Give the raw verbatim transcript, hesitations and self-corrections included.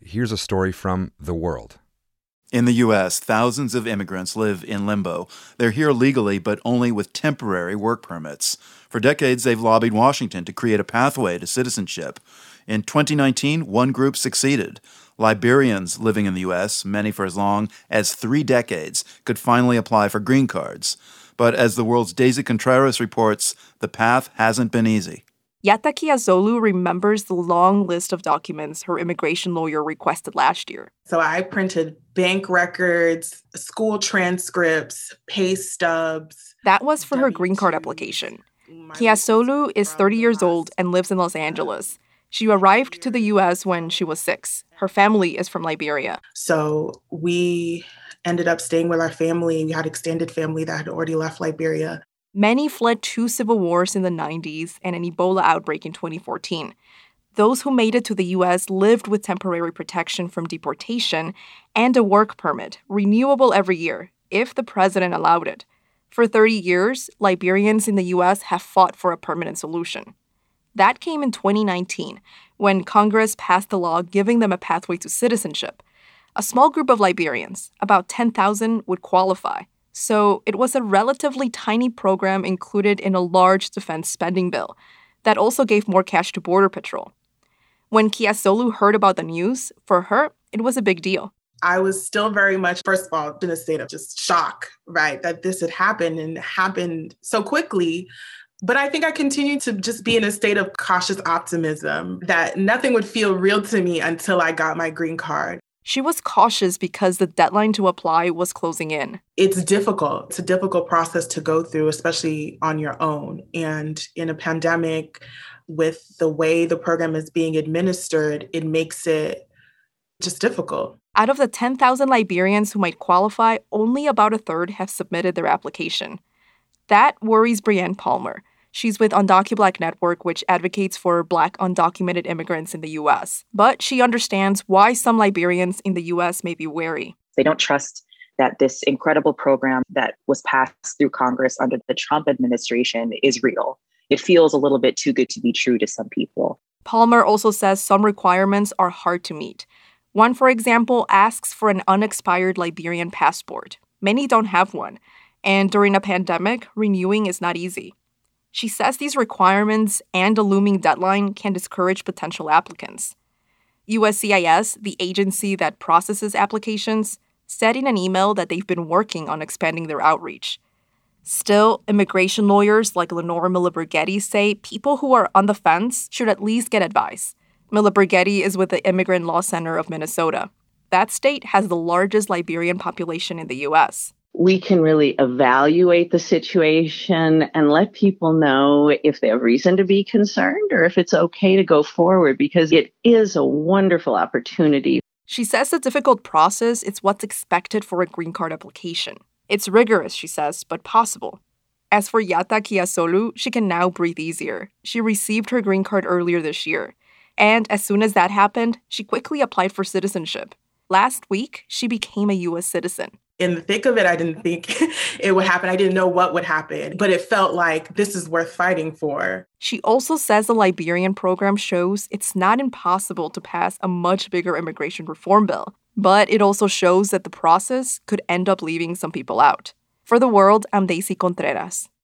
here's a story from The World. In the U S, thousands of immigrants live in limbo. They're here legally, but only with temporary work permits. For decades, they've lobbied Washington to create a pathway to citizenship. In twenty nineteen, one group succeeded. Liberians living in the U S, many for as long as three decades, could finally apply for green cards. But as The World's Daisy Contreras reports, the path hasn't been easy. Yata Kiasolu remembers the long list of documents her immigration lawyer requested last year. So I printed bank records, school transcripts, pay stubs. That was for her green card application. Kiasolu is thirty years old and lives in Los Angeles. She arrived to the U S when she was six. Her family is from Liberia. So we ended up staying with our family. We had extended family that had already left Liberia. Many fled two civil wars in the nineties and an Ebola outbreak in twenty fourteen. Those who made it to the U S lived with temporary protection from deportation and a work permit, renewable every year, if the president allowed it. For thirty years, Liberians in the U S have fought for a permanent solution. That came in twenty nineteen, when Congress passed a law giving them a pathway to citizenship. A small group of Liberians, about ten thousand, would qualify. So it was a relatively tiny program included in a large defense spending bill that also gave more cash to Border Patrol. When Kiasolu heard about the news, for her, it was a big deal. I was still very much, first of all, in a state of just shock, right, that this had happened and happened so quickly. But I think I continued to just be in a state of cautious optimism that nothing would feel real to me until I got my green card. She was cautious because the deadline to apply was closing in. It's difficult. It's a difficult process to go through, especially on your own. And in a pandemic, with the way the program is being administered, it makes it just difficult. Out of the ten thousand Liberians who might qualify, only about a third have submitted their application. That worries Brienne Palmer. She's with UndocuBlack Network, which advocates for Black undocumented immigrants in the U S. But she understands why some Liberians in the U S may be wary. They don't trust that this incredible program that was passed through Congress under the Trump administration is real. It feels a little bit too good to be true to some people. Palmer also says some requirements are hard to meet. One, for example, asks for an unexpired Liberian passport. Many don't have one. And during a pandemic, renewing is not easy. She says these requirements and a looming deadline can discourage potential applicants. U S C I S, the agency that processes applications, said in an email that they've been working on expanding their outreach. Still, immigration lawyers like Lenore Miller-Brigetti say people who are on the fence should at least get advice. Miller-Brigetti is with the Immigrant Law Center of Minnesota. That state has the largest Liberian population in the U S. We can really evaluate the situation and let people know if they have reason to be concerned or if it's okay to go forward, because it is a wonderful opportunity. She says the difficult process is what's expected for a green card application. It's rigorous, she says, but possible. As for Yata Kiasolu, she can now breathe easier. She received her green card earlier this year. And as soon as that happened, she quickly applied for citizenship. Last week, she became a U S citizen. In the thick of it, I didn't think it would happen. I didn't know what would happen, but it felt like this is worth fighting for. She also says the Liberian program shows it's not impossible to pass a much bigger immigration reform bill, but it also shows that the process could end up leaving some people out. For The World, I'm Daisy Contreras.